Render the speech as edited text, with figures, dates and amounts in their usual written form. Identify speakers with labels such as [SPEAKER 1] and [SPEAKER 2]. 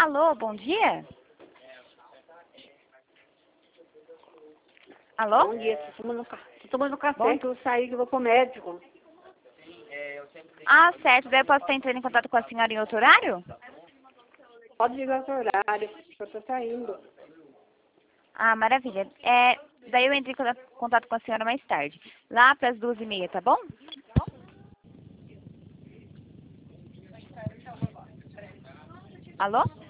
[SPEAKER 1] Alô, bom dia? Alô?
[SPEAKER 2] Bom dia, tô tomando café
[SPEAKER 1] Bom.
[SPEAKER 2] que eu saí que eu vou pro médico.
[SPEAKER 1] Ah, certo. Daí eu posso estar entrando em contato com a senhora em outro horário?
[SPEAKER 2] Pode ligar outro horário, que eu tô saindo.
[SPEAKER 1] Ah, maravilha. Daí eu entro em contato com a senhora mais tarde. Lá para as 2h30, tá bom? Alô?